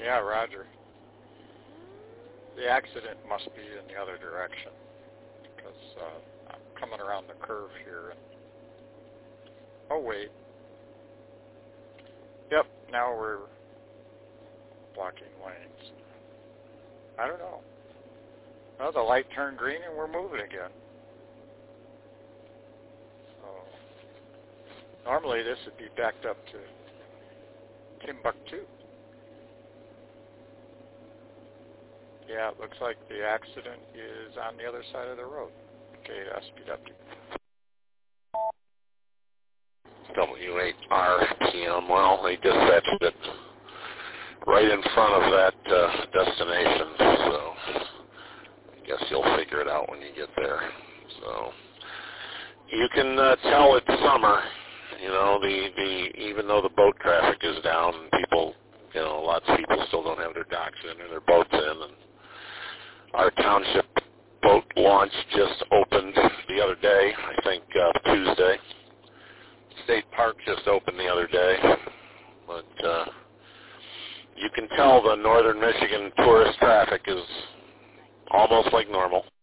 Yeah, roger. The accident must be in the other direction because I'm coming around the curve here. And oh, wait. Yep, now we're blocking lanes. I don't know. Well, the light turned green and we're moving again. So normally this would be backed up to Timbuktu. Yeah, it looks like the accident is on the other side of the road. Okay, speed up. W8RPM. Well, they dispatched it right in front of that destination, so I guess you'll figure it out when you get there. So you can tell it's summer. You know, even though the boat traffic is down, and people, you know, lots of people still don't have their docks in or their boats in, and our township boat launch just opened the other day, I think Tuesday. State Park just opened the other day, but you can tell the northern Michigan tourist traffic is almost like normal.